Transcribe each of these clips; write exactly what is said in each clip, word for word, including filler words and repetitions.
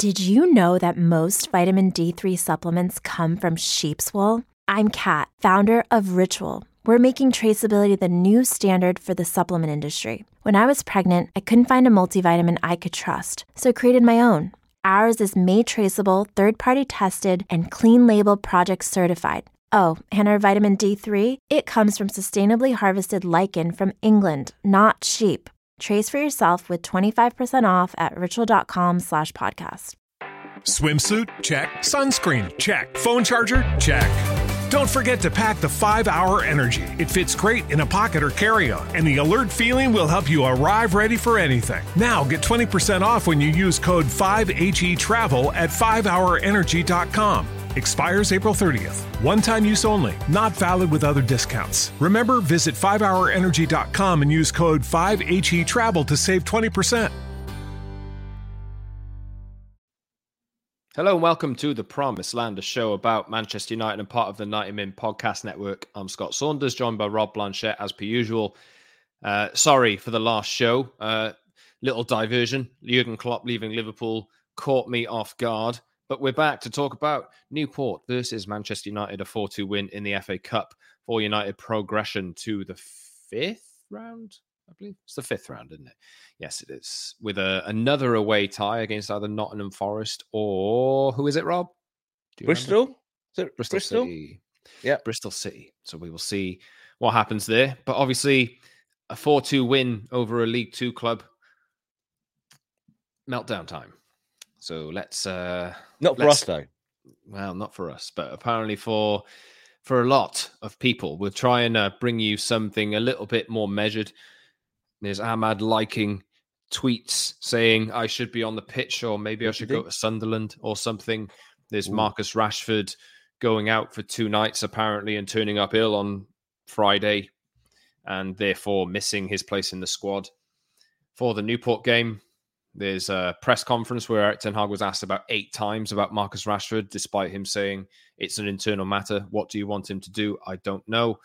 Did you know that most vitamin D three supplements come from sheep's wool? I'm Kat, founder of Ritual. We're making traceability the new standard for the supplement industry. When I was pregnant, I couldn't find a multivitamin I could trust, so I created my own. Ours is made traceable, third-party tested, and clean label project certified. Oh, and our vitamin D three, it comes from sustainably harvested lichen from England, not sheep. Trace for yourself with twenty-five percent off at ritual.com slash podcast. Swimsuit? Check. Sunscreen? Check. Phone charger? Check. Don't forget to pack the five hour Energy. It fits great in a pocket or carry-on, and the alert feeling will help you arrive ready for anything. Now get twenty percent off when you use code five H E travel at five hour energy dot com. Expires April thirtieth. One-time use only. Not valid with other discounts. Remember, visit five hour energy dot com and use code five H E travel to save twenty percent. Hello and welcome to The Promised Land, a show about Manchester United and part of the ninety min podcast network. I'm Scott Saunders, joined by Rob Blanchette as per usual. Uh, sorry for the last show. Uh, little diversion. Jurgen Klopp leaving Liverpool caught me off guard. But we're back to talk about Newport versus Manchester United, a four two win in the F A Cup for United progression to the fifth round. I believe it's the fifth round, isn't it? Yes, it is. With a, another away tie against either Nottingham Forest or who is it, Rob? Bristol? Is it Bristol, Bristol City. Yeah. Bristol City. So we will see what happens there. But obviously, a four two win over a League Two club. Meltdown time. So let's... Uh, not for let's, us, though. Well, not for us, but apparently for for a lot of people. We'll try and uh, bring you something a little bit more measured. There's Ahmad liking tweets saying I should be on the pitch or maybe I should go to Sunderland or something. There's Ooh. Marcus Rashford going out for two nights apparently and turning up ill on Friday and therefore missing his place in the squad for the Newport game. There's a press conference where Erik ten Hag was asked about eight times about Marcus Rashford, despite him saying it's an internal matter. What do you want him to do? I don't know.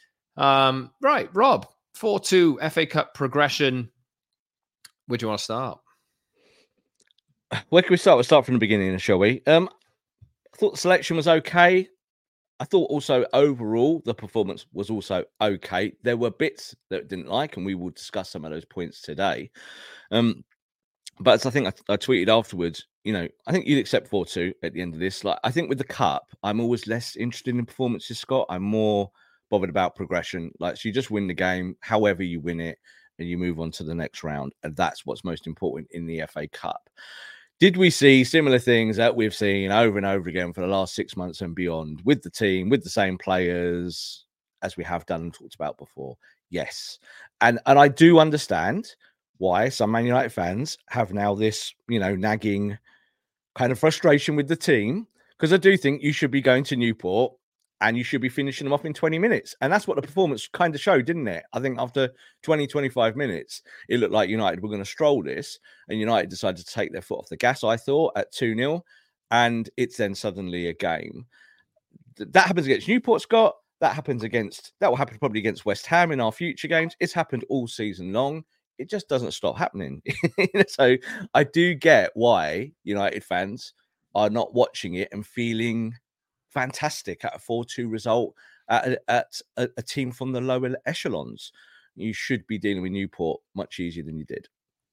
Um, right, Rob. four two F A Cup progression. Where do you want to start? Where can we start? We'll start from the beginning, shall we? Um, I thought the selection was okay. I thought also overall the performance was also okay. There were bits that I didn't like, and we will discuss some of those points today. Um, but as I think I, I tweeted afterwards, you know, I think you'd accept four two at the end of this. Like, I think with the Cup, I'm always less interested in performances, Scott. I'm more bothered about progression. Like, so you just win the game, however you win it, and you move on to the next round. And that's what's most important in the F A Cup. Did we see similar things that we've seen over and over again for the last six months and beyond with the team, with the same players as we have done and talked about before? Yes. And and I do understand why some Man United fans have now this, you know, nagging kind of frustration with the team, because I do think you should be going to Newport and you should be finishing them off in twenty minutes. And that's what the performance kind of showed, didn't it? I think after twenty, twenty-five minutes, it looked like United were going to stroll this. And United decided to take their foot off the gas, I thought, at two nil. And it's then suddenly a game. That happens against Newport, Scott. That happens against, that will happen probably against West Ham in our future games. It's happened all season long. It just doesn't stop happening. So I do get why United fans are not watching it and feeling fantastic at a four two result at, at a, a team from the lower echelons. You should be dealing with Newport much easier than you did.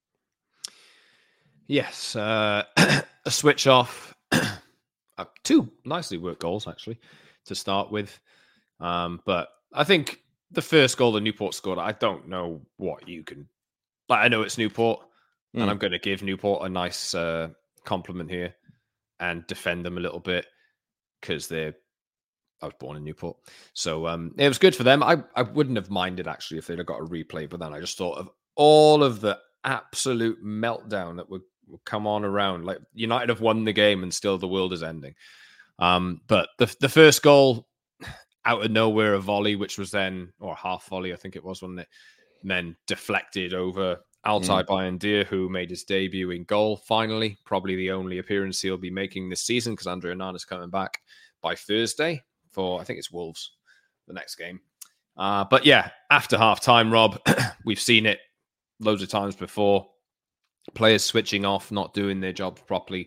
Yes, uh, a switch off. uh, two nicely worked goals, actually, to start with. Um, but I think the first goal that Newport scored, I don't know what you can... Like, I know it's Newport, mm. and I'm going to give Newport a nice uh, compliment here and defend them a little bit, because they're, I was born in Newport. So um, it was good for them. I, I wouldn't have minded, actually, if they'd have got a replay. But then I just thought of all of the absolute meltdown that would, would come on around. Like, United have won the game and still the world is ending. Um, but the the first goal, out of nowhere, a volley, which was then, or half volley, I think it was, wasn't it? And then deflected over Altay mm. Bayındır, who made his debut in goal, finally. Probably the only appearance he'll be making this season, because Andre Onana's coming back by Thursday for, I think it's Wolves, the next game. Uh, but yeah, after half-time, Rob, we've seen it loads of times before. Players switching off, not doing their jobs properly.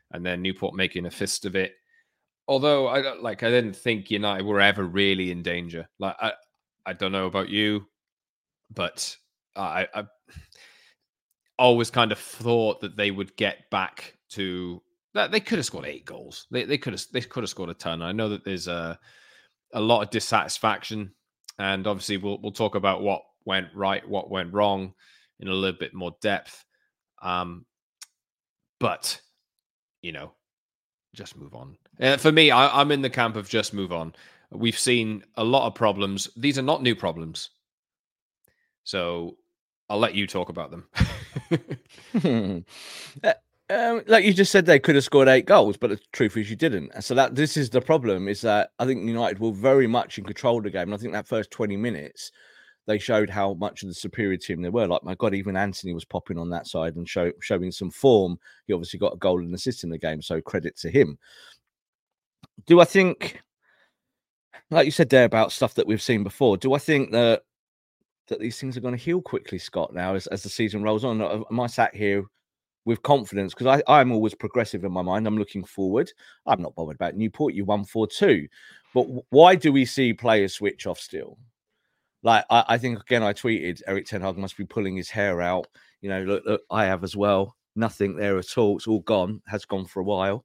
and then Newport making a fist of it. Although I don't like, I didn't think United were ever really in danger. Like I, I don't know about you, but I, I always kind of thought that they would get back to that. They could have scored eight goals. They they could have they could have scored a ton. I know that there's a a lot of dissatisfaction, and obviously we'll we'll talk about what went right, what went wrong in a little bit more depth. Um, but you know. Just move on. Uh, for me, I, I'm in the camp of just move on. We've seen a lot of problems. These are not new problems. So I'll let you talk about them. uh, um, like you just said, they could have scored eight goals, but the truth is you didn't. And so that this is the problem, is that I think United were very much in control of the game. And I think that first twenty minutes, they showed how much of the superior team they were. Like, my God, even Anthony was popping on that side and show, showing some form. He obviously got a goal and assist in the game, so credit to him. Do I think, like you said there about stuff that we've seen before, do I think that that these things are going to heal quickly, Scott, now as, as the season rolls on? Am I sat here with confidence? Because I'm always progressive in my mind. I'm looking forward. I'm not bothered about Newport. You won four two. But why do we see players switch off still? Like, I, I think, again, I tweeted, Erik ten Hag must be pulling his hair out. You know, look, look, I have as well. Nothing there at all. It's all gone, has gone for a while.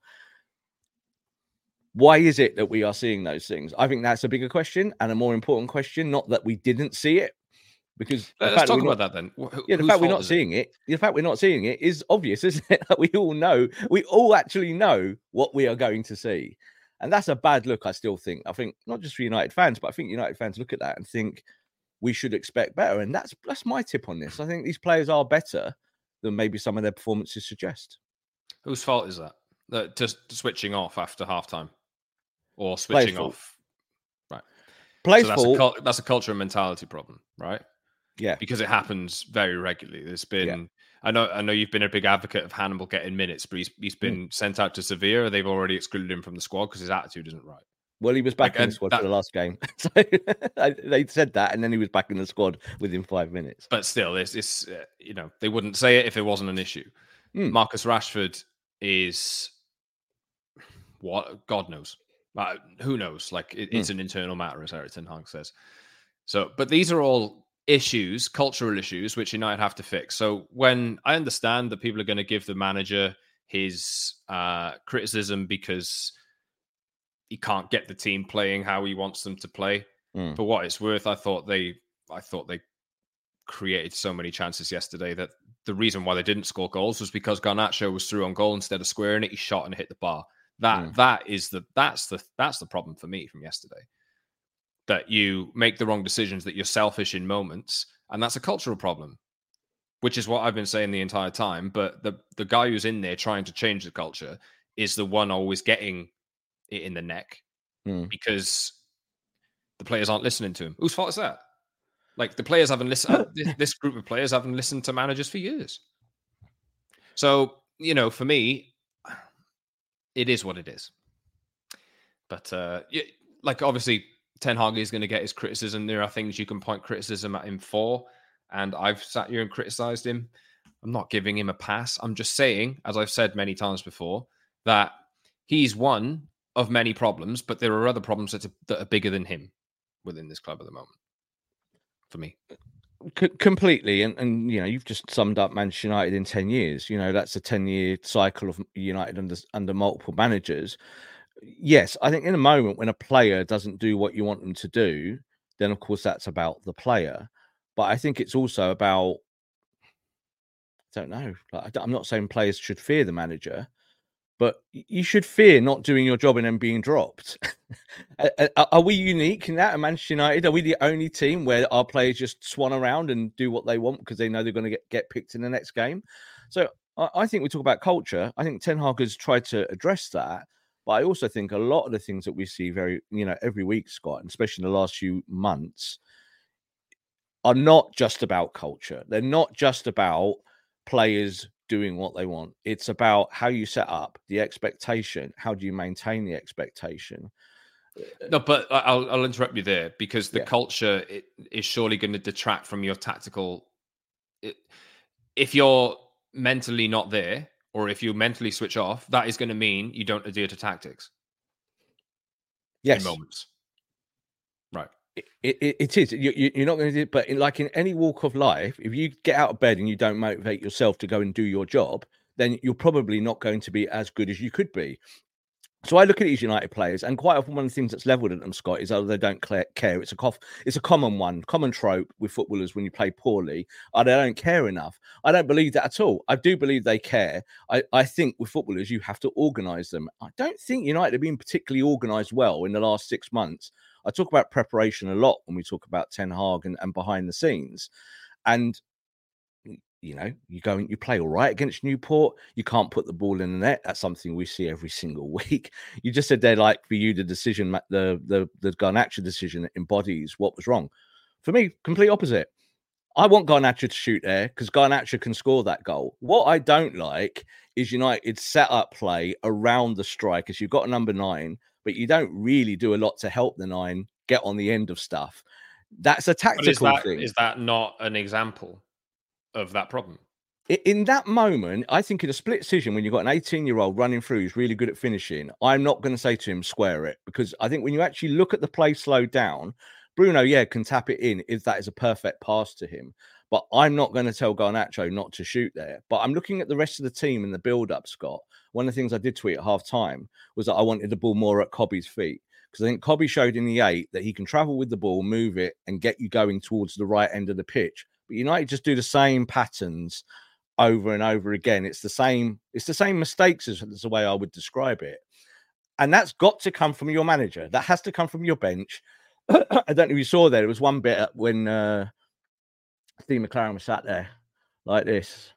Why is it that we are seeing those things? I think that's a bigger question and a more important question, not that we didn't see it. Because let's talk about not, that then. Wh- yeah, the fact we're not seeing it? it, the fact we're not seeing it is obvious, isn't it? We all know, we all actually know what we are going to see. And that's a bad look, I still think. I think not just for United fans, but I think United fans look at that and think, we should expect better. And that's that's my tip on this. I think these players are better than maybe some of their performances suggest. Whose fault is that? Uh, just switching off after halftime, or switching Players off, right? Players so that's fault. a cul- that's a culture and mentality problem, right? Yeah, because it happens very regularly. There's been, yeah. I know, I know you've been a big advocate of Hannibal getting minutes, but he's he's been mm. sent out to Sevilla. They've already excluded him from the squad because his attitude isn't right. Well, he was back like, in the squad that, for the last game. So they said that, and then he was back in the squad within five minutes. But still, it's, it's uh, you know, they wouldn't say it if it wasn't an issue. Mm. Marcus Rashford is what God knows. Uh, who knows? Like it, mm. it's an internal matter, as Erik ten Hag says. So, but these are all issues, cultural issues, which United have to fix. So when I understand that people are going to give the manager his uh, criticism because he can't get the team playing how he wants them to play. Mm. For what it's worth, I thought they, I thought they created so many chances yesterday that the reason why they didn't score goals was because Garnacho was through on goal instead of squaring it. He shot and hit the bar. That mm. that is the that's the that's the problem for me from yesterday. That you make the wrong decisions, that you're selfish in moments, and that's a cultural problem, which is what I've been saying the entire time. But the the guy who's in there trying to change the culture is the one always getting it in the neck mm. because the players aren't listening to him. Whose fault is that? Like the players haven't listened. this, this group of players haven't listened to managers for years. So, you know, for me, it is what it is. But uh, like obviously, Ten Hag is going to get his criticism. There are things you can point criticism at him for, and I've sat here and criticized him. I'm not giving him a pass. I'm just saying, as I've said many times before, that he's one of many problems, but there are other problems that are, that are bigger than him within this club at the moment. For me, C- completely, and and you know, you've just summed up Manchester United in ten years. You know, that's a ten-year cycle of United under under multiple managers. Yes, I think in a moment when a player doesn't do what you want them to do, then of course that's about the player. But I think it's also about, I don't know, like, I'm not saying players should fear the manager, but you should fear not doing your job and then being dropped. Are we unique in that at Manchester United? Are we the only team where our players just swan around and do what they want because they know they're going to get, get picked in the next game? So I think we talk about culture. I think Ten Hag has tried to address that. But I also think a lot of the things that we see very, you know, every week, Scott, and especially in the last few months, are not just about culture. They're not just about players doing what they want. It's about how you set up the expectation. How do you maintain the expectation? No, but I'll, I'll interrupt you there because the yeah. culture it, is surely going to detract from your tactical. It, if you're mentally not there, or if you mentally switch off, that is going to mean you don't adhere to tactics. Yes. In moments. Right. It, it, it is. You, you, you're not going to do it, but in, like in any walk of life, if you get out of bed and you don't motivate yourself to go and do your job, then you're probably not going to be as good as you could be. So I look at these United players, and quite often one of the things that's levelled at them, Scott, is oh, they don't care. It's a cough. It's a common one, common trope with footballers when you play poorly. Oh, they don't care enough. I don't believe that at all. I do believe they care. I, I think with footballers, you have to organise them. I don't think United have been particularly organised well in the last six months. I talk about preparation a lot when we talk about Ten Hag and, and behind the scenes. And you know, you go and you play all right against Newport. You can't put the ball in the net. That's something we see every single week. You just said they're like, for you, the decision, the the the Garnacho decision embodies what was wrong. For me, complete opposite. I want Garnacho to shoot there because Garnacho can score that goal. What I don't like is United set up play around the strikers. You've got a number nine, but you don't really do a lot to help the nine get on the end of stuff. That's a tactical is that, thing. Is that not an example of that problem? In that moment, I think in a split decision, when you've got an eighteen-year-old running through who's really good at finishing, I'm not going to say to him, square it. Because I think when you actually look at the play slowed down, Bruno, yeah, can tap it in if that is a perfect pass to him. But I'm not going to tell Garnacho not to shoot there. But I'm looking at the rest of the team in the build-up, Scott. One of the things I did tweet at half-time was that I wanted the ball more at Cobby's feet. Because I think Cobby showed in the eight that he can travel with the ball, move it, and get you going towards the right end of the pitch. But United just do the same patterns over and over again. It's the same, it's the same mistakes as, as the way I would describe it. And that's got to come from your manager. That has to come from your bench. I don't know if you saw there. There was one bit when uh, Steve McLaren was sat there like this.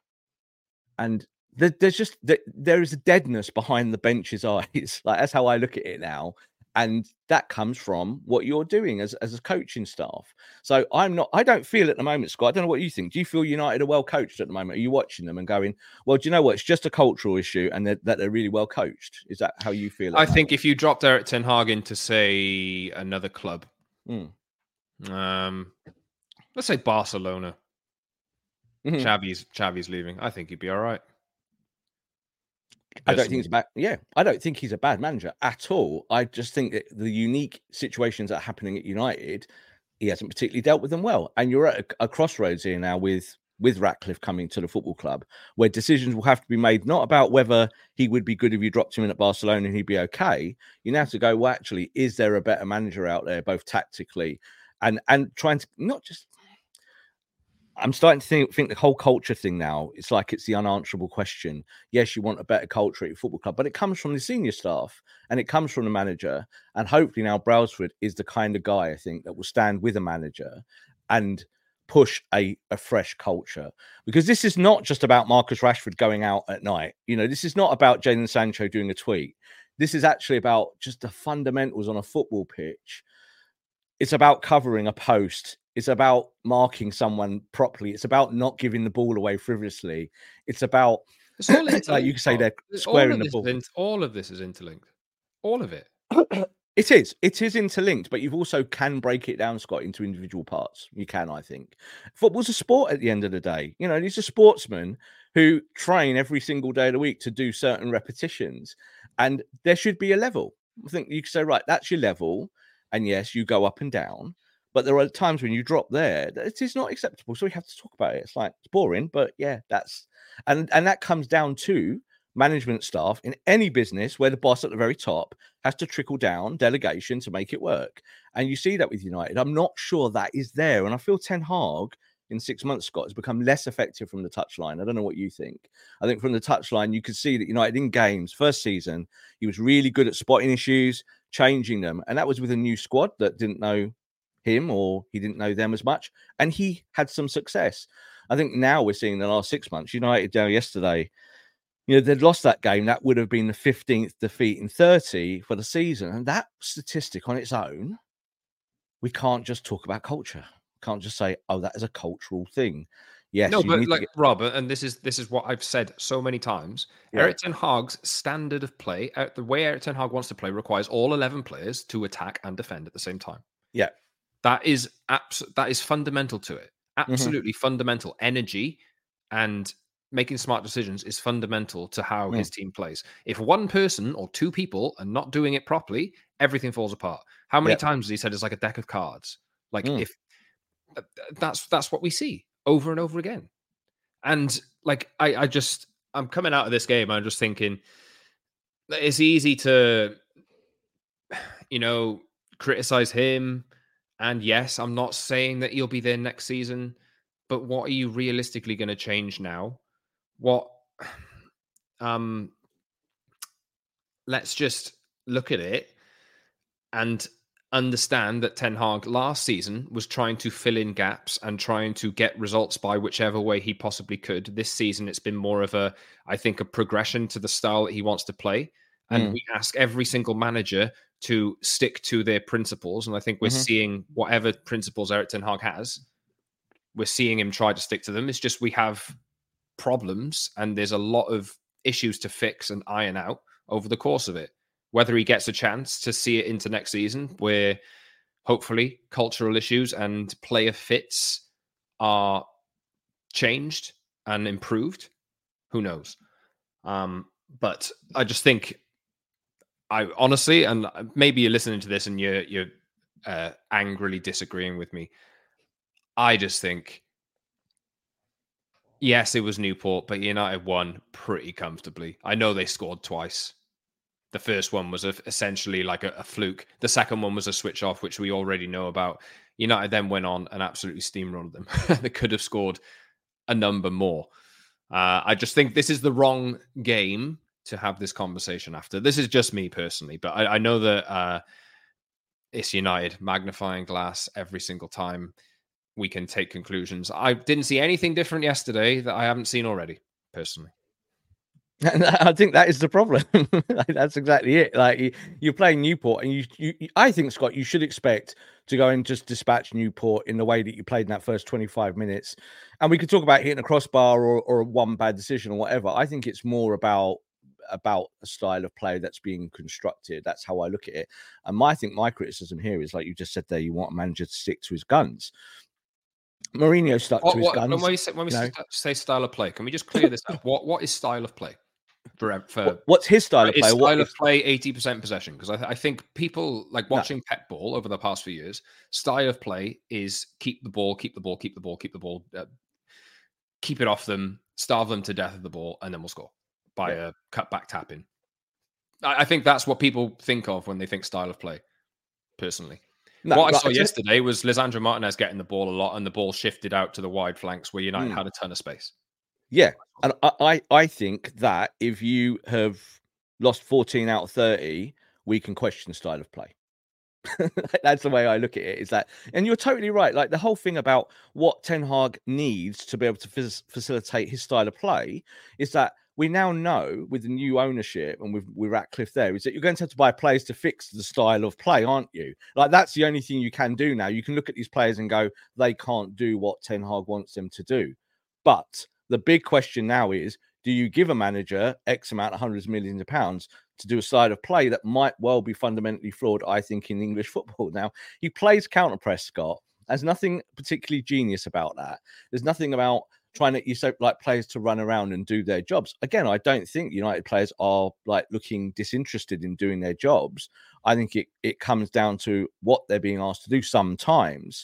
And there, there's just, there, there is a deadness behind the bench's eyes. Like, that's how I look at it now. And that comes from what you're doing as, as a coaching staff. So I'm not, I don't feel at the moment, Scott, I don't know what you think. Do you feel United are well coached at the moment? Are you watching them and going, well, do you know what? It's just a cultural issue and that they're, they're really well coached. Is that how you feel? I think if you dropped Erik Ten Hag into, say, another club, mm. um, let's say Barcelona, mm-hmm. Xavi's, Xavi's leaving, I think he'd be all right. I don't think he's a bad. Yeah, I don't think he's a bad manager at all. I just think that the unique situations that are happening at United, he hasn't particularly dealt with them well. And you're at a, a crossroads here now with with Ratcliffe coming to the football club, where decisions will have to be made not about whether he would be good if you dropped him in at Barcelona and he'd be okay. You now have to go, well, actually, is there a better manager out there, both tactically and and trying to not just. I'm starting to think, think the whole culture thing now, it's like it's the unanswerable question. Yes, you want a better culture at your football club, but it comes from the senior staff and it comes from the manager. And hopefully now Brailsford is the kind of guy, I think, that will stand with a manager and push a, a fresh culture. Because this is not just about Marcus Rashford going out at night. You know, this is not about Jadon Sancho doing a tweet. This is actually about just the fundamentals on a football pitch. It's about covering a post. It's about marking someone properly. It's about not giving the ball away frivolously. It's about, it's all like you can say, they're squaring the ball. In, all of this is interlinked. All of it. It is. It is interlinked, but you've also can break it down, Scott, into individual parts. You can, I think. Football's a sport at the end of the day. You know, these are sportsmen who train every single day of the week to do certain repetitions, and there should be a level. I think you can say, right, that's your level, and yes, you go up and down. But there are times when you drop there, it is not acceptable. So we have to talk about it. It's like, it's boring, but yeah, that's, and, and that comes down to management staff in any business where the boss at the very top has to trickle down delegation to make it work. And you see that with United. I'm not sure that is there. And I feel Ten Hag in six months, Scott, has become less effective from the touchline. I don't know what you think. I think from the touchline, you could see that United in games, first season, he was really good at spotting issues, changing them. And that was with a new squad that didn't know him or he didn't know them as much, and he had some success. I think now we're seeing the last six months, United down yesterday, you know, they'd lost that game. That would have been the fifteenth defeat in thirty for the season. And that statistic on its own, we can't just talk about culture. Can't just say, oh, that is a cultural thing. Yes, no, but like get... Rob, and this is this is what I've said so many times. Yeah. Erik Ten Hag's standard of play, the way Erik Ten Hag wants to play, requires all eleven players to attack and defend at the same time. Yeah. That is abs- that is fundamental to it. Absolutely mm-hmm. fundamental. Energy and making smart decisions is fundamental to how Mm. his team plays. If one person or two people are not doing it properly, everything falls apart. How many Yep. times has he said it's like a deck of cards? Like Mm. if uh, that's that's what we see over and over again. And like I, I just I'm coming out of this game, I'm just thinking it's easy to, you know, criticize him. And yes, I'm not saying that he'll be there next season, but what are you realistically going to change now? What um let's just look at it and understand that Ten Hag last season was trying to fill in gaps and trying to get results by whichever way he possibly could. This season, it's been more of a, I think, a progression to the style that he wants to play. And Mm. we ask every single manager to stick to their principles. And I think we're Mhm. seeing whatever principles Erik Ten Hag has, we're seeing him try to stick to them. It's just we have problems and there's a lot of issues to fix and iron out over the course of it. Whether he gets a chance to see it into next season, where hopefully cultural issues and player fits are changed and improved, who knows? Um, but I just think, I honestly, and maybe you're listening to this and you're you're uh, angrily disagreeing with me. I just think, yes, it was Newport, but United won pretty comfortably. I know they scored twice. The first one was a, essentially like a, a fluke. The second one was a switch off, which we already know about. United then went on and absolutely steamrolled them. They could have scored a number more. Uh, I just think this is the wrong game to have this conversation after. This is just me personally, but I, I know that uh, it's United, magnifying glass every single time we can take conclusions. I didn't see anything different yesterday that I haven't seen already, personally. And I think that is the problem. That's exactly it. Like you, you're playing Newport, and you, you, I think, Scott, you should expect to go and just dispatch Newport in the way that you played in that first twenty-five minutes. And we could talk about hitting a crossbar or, or one bad decision or whatever. I think it's more about about a style of play that's being constructed. That's how I look at it. And my, I think my criticism here is, like you just said there, you want a manager to stick to his guns. Mourinho stuck What, to his what, guns. when we, say, when we no. say style of play, can we just clear this up? What What is style of play? For, for what, what's his style of is play? Style What of is... play eighty percent possession? Because I, I think people like watching no. Pep Ball over the past few years. Style of play is keep the ball, keep the ball, keep the ball, keep the ball, uh, keep it off them, starve them to death of the ball, and then we'll score by yeah. a cutback tapping. I, I think that's what people think of when they think style of play. Personally. No, what I saw yesterday was Lisandro Martinez getting the ball a lot, and the ball shifted out to the wide flanks where United mm. had a ton of space. Yeah, and I, I think that if you have lost fourteen out of thirty, we can question style of play. That's the way I look at it. Is that, and you're totally right. Like the whole thing about what Ten Hag needs to be able to f- facilitate his style of play is that we now know with the new ownership and with, with Ratcliffe there is that you're going to have to buy players to fix the style of play, aren't you? Like that's the only thing you can do now. You can look at these players and go, they can't do what Ten Hag wants them to do. But the big question now is, do you give a manager X amount of hundreds of millions of pounds to do a side of play that might well be fundamentally flawed, I think, in English football? Now, he plays counter-press, Scott. There's nothing particularly genius about that. There's nothing about trying to, you so like players to run around and do their jobs. Again, I don't think United players are like looking disinterested in doing their jobs. I think it, it comes down to what they're being asked to do sometimes.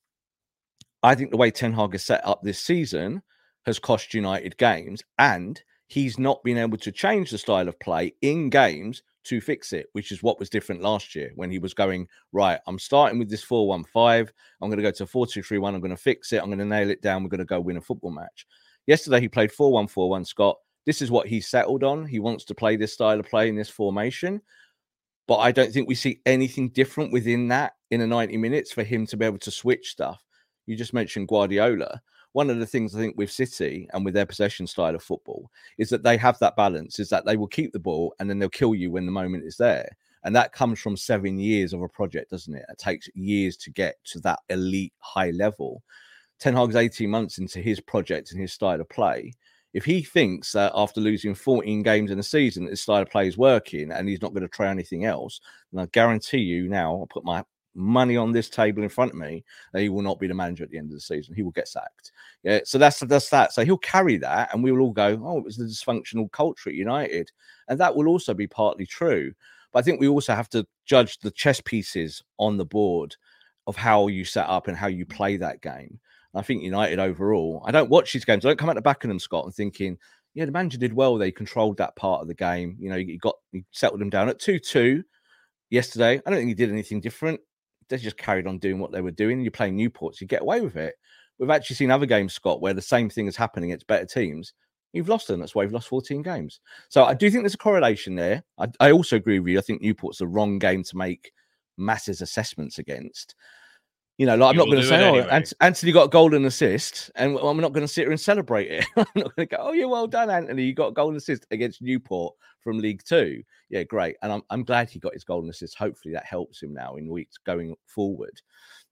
I think the way Ten Hag is set up this season has cost United games, and he's not been able to change the style of play in games to fix it, which is what was different last year when he was going, right, I'm starting with this four one five. I'm going to go to four two three one. I'm going to fix it. I'm going to nail it down. We're going to go win a football match. Yesterday, he played four one four one, Scott. This is what he's settled on. He wants to play this style of play in this formation. But I don't think we see anything different within that in a ninety minutes for him to be able to switch stuff. You just mentioned Guardiola. One of the things I think with City and with their possession style of football is that they have that balance, is that they will keep the ball and then they'll kill you when the moment is there. And that comes from seven years of a project, doesn't it? It takes years to get to that elite high level. Ten Hag's eighteen months into his project and his style of play. If he thinks that after losing fourteen games in a season, his style of play is working and he's not going to try anything else, then I guarantee you now, I'll put my money on this table in front of me that he will not be the manager at the end of the season. He will get sacked. Yeah, so that's that's that. So he'll carry that, and we will all go, oh, it was the dysfunctional culture at United, and that will also be partly true. But I think we also have to judge the chess pieces on the board of how you set up and how you play that game. And I think United overall, I don't watch these games. I don't come at the back of them, Scott, and thinking, yeah, the manager did well. They controlled that part of the game. You know, you got you settled them down at two two yesterday. I don't think he did anything different. They just carried on doing what they were doing. You're playing Newport, so you get away with it. We've actually seen other games, Scott, where the same thing is happening against better teams. You've lost them. That's why you've lost fourteen games. So I do think there's a correlation there. I, I also agree with you. I think Newport's the wrong game to make massive assessments against. You know, like, I'm not going to say, oh, anyway. Anthony got a golden assist, and I'm not going to sit here and celebrate it. I'm not going to go, oh, yeah, well done, Anthony. You got a golden assist against Newport from League Two. Yeah, great. And I'm, I'm glad he got his golden assist. Hopefully that helps him now in weeks going forward.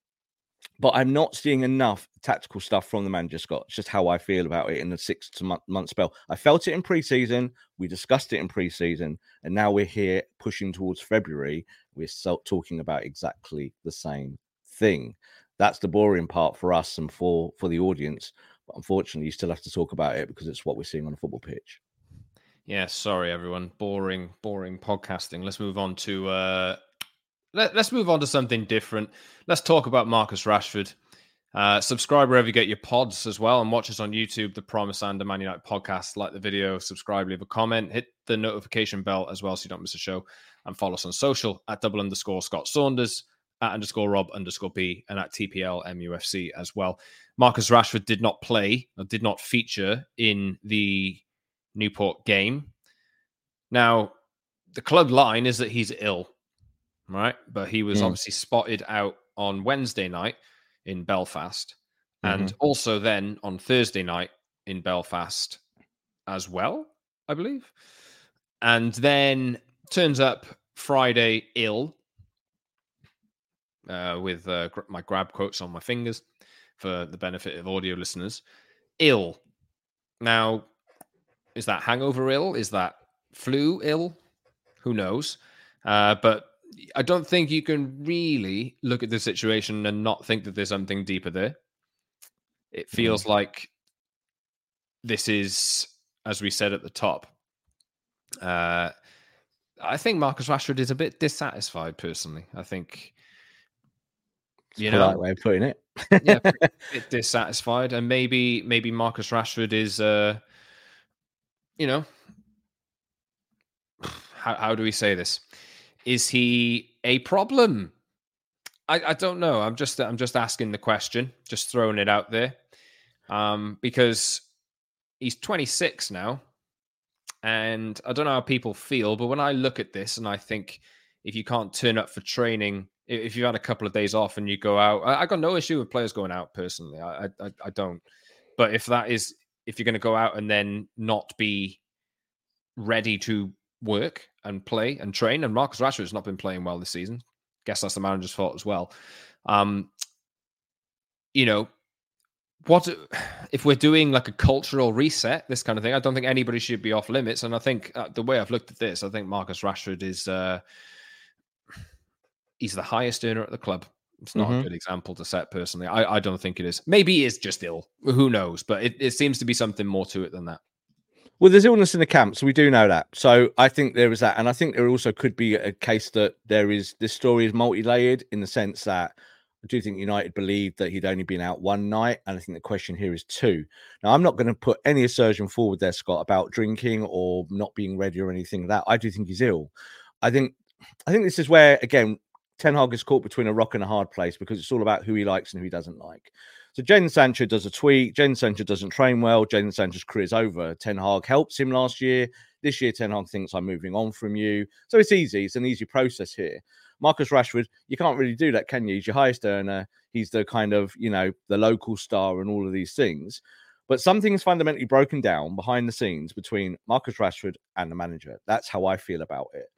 But I'm not seeing enough tactical stuff from the manager, Scott. It's just how I feel about it in the six to month, month spell. I felt it in pre-season. We discussed it in pre-season. And now we're here pushing towards February. We're so, talking about exactly the same thing. That's the boring part for us and for, for the audience. But unfortunately, you still have to talk about it because it's what we're seeing on the football pitch. Yeah, sorry, everyone. Boring, boring podcasting. Let's move on to... Uh... Let, let's move on to something different. Let's talk about Marcus Rashford. Uh, subscribe wherever you get your pods as well, and watch us on YouTube, the Promise and the Man United podcast. Like the video, subscribe, leave a comment, hit the notification bell as well so you don't miss a show, and follow us on social at double underscore Scott Saunders, at underscore Rob underscore B, and at T P L M U F C as well. Marcus Rashford did not play, or did not feature in the Newport game. Now, the club line is that he's ill. Right, but he was mm. obviously spotted out on Wednesday night in Belfast, mm-hmm. and also then on Thursday night in Belfast as well, I believe. And then turns up Friday ill, uh, with uh, my grab quotes on my fingers for the benefit of audio listeners. Ill. Now, is that hangover ill? Is that flu ill? Who knows? Uh, but I don't think you can really look at the situation and not think that there's something deeper there. It feels mm. like this is, as we said at the top, uh, I think Marcus Rashford is a bit dissatisfied, personally. I think, you know, polite way of putting it. yeah, a bit dissatisfied. And maybe, maybe Marcus Rashford is, uh, you know, how, how do we say this? Is he a problem? I, I don't know. I'm just I'm just asking the question, just throwing it out there, um, because he's twenty-six now, and I don't know how people feel, but when I look at this and I think, if you can't turn up for training, if you've had a couple of days off and you go out, I, I got no issue with players going out personally. I, I I don't. But if that is if you're going to go out and then not be ready to work and play and train, and Marcus Rashford has not been playing well this season. Guess that's the manager's fault as well. Um, you know, what if we're doing like a cultural reset, this kind of thing? I don't think anybody should be off limits. And I think uh, the way I've looked at this, I think Marcus Rashford is uh, he's the highest earner at the club. It's not mm-hmm. a good example to set personally. I, I don't think it is. Maybe he is just ill. Who knows? But it, it seems to be something more to it than that. Well, there's illness in the camp, so we do know that. So I think there is that. And I think there also could be a case that there is, this story is multi-layered in the sense that I do think United believed that he'd only been out one night. And I think the question here is two. Now, I'm not going to put any assertion forward there, Scott, about drinking or not being ready or anything like that. I do think he's ill. I think, I think this is where, again, Ten Hag is caught between a rock and a hard place because it's all about who he likes and who he doesn't like. So Jadon Sancho does a tweet. Jadon Sancho doesn't train well. Jadon Sancho's career's over. Ten Hag helps him last year. This year, Ten Hag thinks I'm moving on from you. So it's easy. It's an easy process here. Marcus Rashford, you can't really do that, can you? He's your highest earner. He's the kind of, you know, the local star and all of these things. But something's fundamentally broken down behind the scenes between Marcus Rashford and the manager. That's how I feel about it.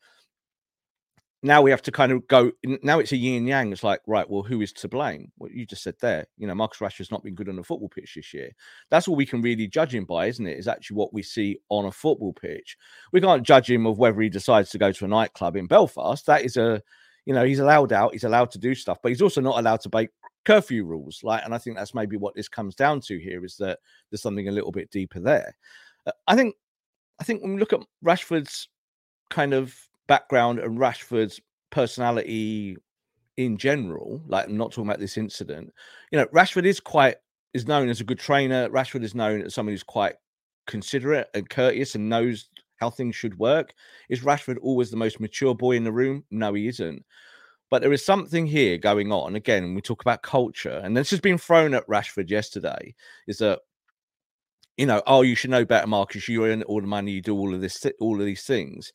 Now we have to kind of go, now it's a yin and yang. It's like, right, well, who is to blame? What you just said there, you know, Marcus Rashford's not been good on the football pitch this year. That's all we can really judge him by, isn't it? Is actually what we see on a football pitch. We can't judge him of whether he decides to go to a nightclub in Belfast. That is a, You know, he's allowed out, he's allowed to do stuff, but he's also not allowed to break curfew rules. Like, and I think that's maybe what this comes down to here, is that there's something a little bit deeper there. Uh, I think, I think when we look at Rashford's kind of background and Rashford's personality in general, like I'm not talking about this incident, you know, Rashford is quite is known as a good trainer. Rashford is known as someone who's quite considerate and courteous and knows how things should work. Is Rashford always the most mature boy in the room? No, he isn't. But there is something here going on. Again, we talk about culture, and this has been thrown at Rashford yesterday, is that, you know, oh, you should know better, Marcus. You earn all the money, you do all of this, all of these things.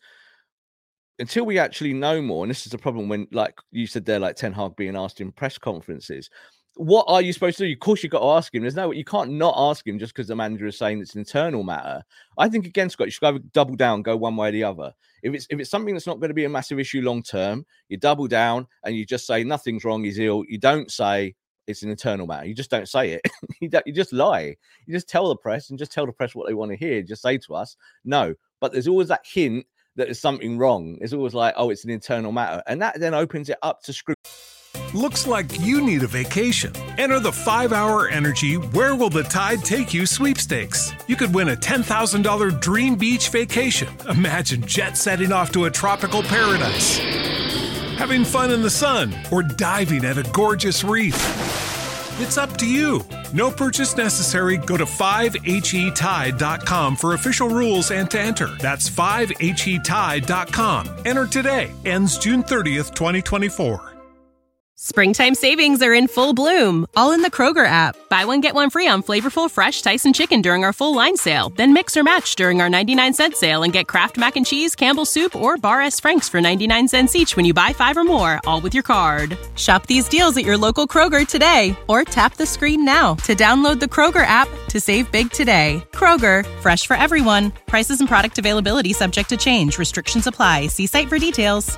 Until we actually know more, and this is the problem when, like you said there, like Ten Hag being asked in press conferences, what are you supposed to do? Of course, you've got to ask him. There's no, you can't not ask him just because the manager is saying it's an internal matter. I think, again, Scott, you should go double down, go one way or the other. If it's if it's something that's not going to be a massive issue long term, you double down and you just say nothing's wrong, he's ill. You don't say it's an internal matter. You just don't say it. you, don't, you just lie. You just tell the press and just tell the press what they want to hear. Just say to us, no. But there's always that hint that there's something wrong. It's always like, oh, it's an internal matter. And that then opens it up to scrutiny. Looks like you need a vacation. Enter the five hour Energy Where Will the Tide Take You sweepstakes. You could win a ten thousand dollars dream beach vacation. Imagine jet setting off to a tropical paradise, having fun in the sun, or diving at a gorgeous reef. It's up to you. No purchase necessary. Go to five H E tide dot com for official rules and to enter. That's five H E tide dot com. Enter today. Ends June thirtieth, twenty twenty-four. Springtime savings are in full bloom, all in the Kroger app. Buy one, get one free on flavorful fresh Tyson chicken during our full line sale. Then mix or match during our ninety-nine cent sale and get Kraft Mac and Cheese, Campbell's Soup, or Bar S. Frank's for ninety-nine cents each when you buy five or more, all with your card. Shop these deals at your local Kroger today, or tap the screen now to download the Kroger app to save big today. Kroger, fresh for everyone. Prices and product availability subject to change. Restrictions apply. See site for details.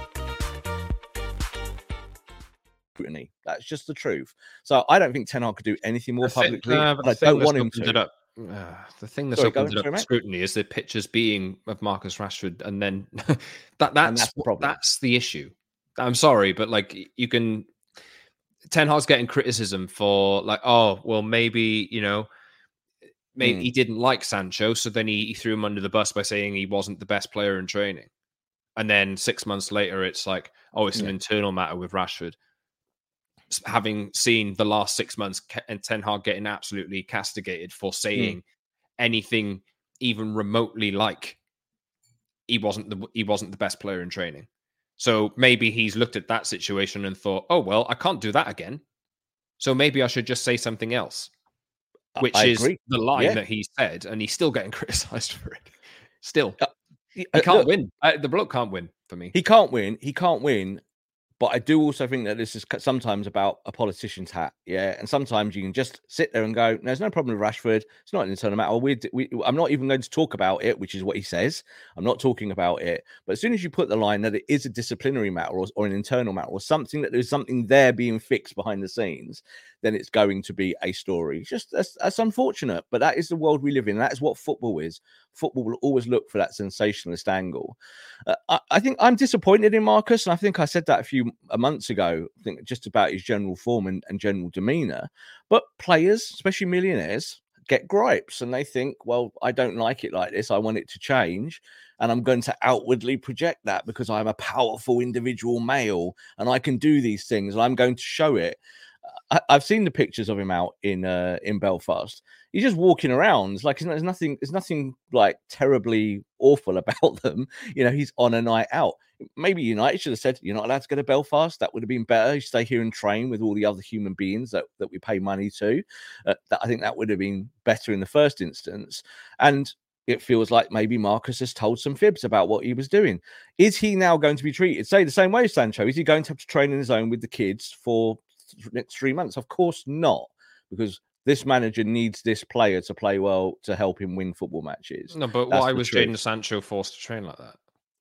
That's just the truth. So I don't think Ten Hag could do anything more think, publicly. uh, I don't want him to. Up, uh, the thing that's Sorry, opened go, it up sorry, to scrutiny is the pictures being of Marcus Rashford, and then that that's and that's the problem. That's the issue. I'm sorry, but like you can, Ten Hag's getting criticism for like, oh well, maybe you know, maybe mm. he didn't like Sancho, so then he, he threw him under the bus by saying he wasn't the best player in training, and then six months later, it's like, oh, it's yeah. an internal matter with Rashford. Having seen the last six months and Ten Hag getting absolutely castigated for saying mm. anything even remotely like he wasn't the he wasn't the best player in training. So maybe he's looked at that situation and thought, oh well, I can't do that again. So maybe I should just say something else, which I is agree. the line yeah. that he said, and he's still getting criticized for it. Still, uh, he uh, can't look, win. Uh, the bloke can't win for me. He can't win. He can't win. But I do also think that this is sometimes about a politician's hat, yeah. And sometimes you can just sit there and go, no, "There's no problem with Rashford. It's not an internal matter. We, we, I'm not even going to talk about it," which is what he says. I'm not talking about it. But as soon as you put the line that it is a disciplinary matter or, or an internal matter or something that there's something there being fixed behind the scenes, then it's going to be a story. Just that's, that's unfortunate, but that is the world we live in. That is what football is. Football will always look for that sensationalist angle. Uh, I, I think I'm disappointed in Marcus, and I think I said that a few months ago. I think just about his general form and, and general demeanor. But players, especially millionaires, get gripes, and they think, "Well, I don't like it like this. I want it to change." And I'm going to outwardly project that because I'm a powerful individual male and I can do these things, and I'm going to show it. I, I've seen the pictures of him out in uh, in Belfast. He's just walking around. It's like there's nothing, there's nothing like terribly awful about them. You know, he's on a night out. Maybe United should have said, "You're not allowed to go to Belfast." That would have been better. You stay here and train with all the other human beings that, that we pay money to. Uh, that, I think that would have been better in the first instance. And it feels like maybe Marcus has told some fibs about what he was doing. Is he now going to be treated, say, the same way as Sancho? Is he going to have to train in his own with the kids for the next three months? Of course not, because this manager needs this player to play well to help him win football matches. No, but That's why was truth. Jadon Sancho forced to train like that?